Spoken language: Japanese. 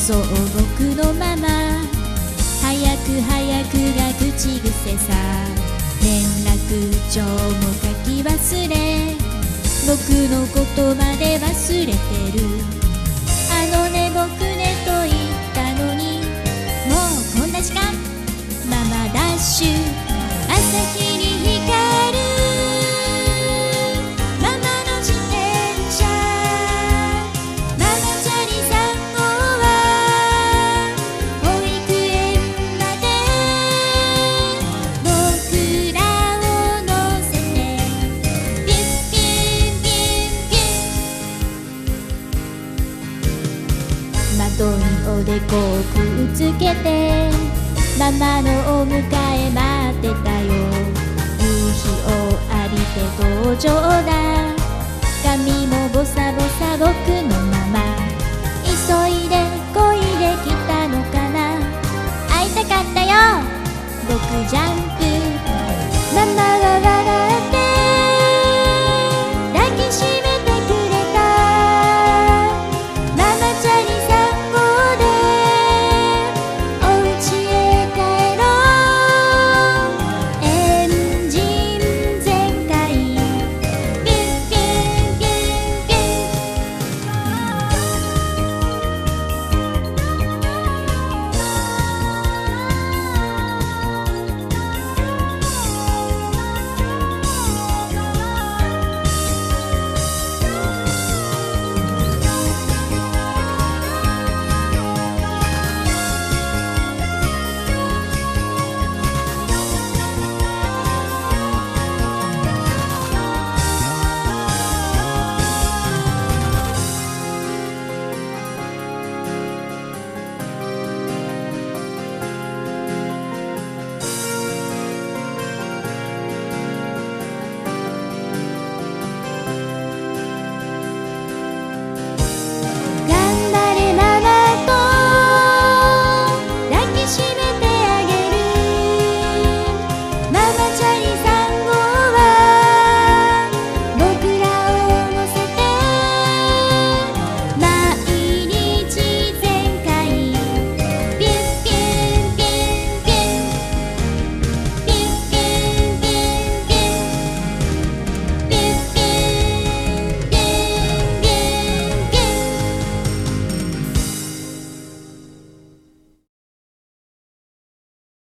そう僕のママ、早く早くが口癖さ。連絡帳も書き忘れ、僕のことまで忘れてる。あのね僕ねと言ったのに、もうこんな時間。ママダッシュ朝日に光るママの自転車、ママチャリ3号は保育園まで僕らを乗せてピュンピュンピュンピュン。窓におでこをくっつけてママのお迎え待ってたよ。夕日を浴びて登場だ。髪もボサボサ僕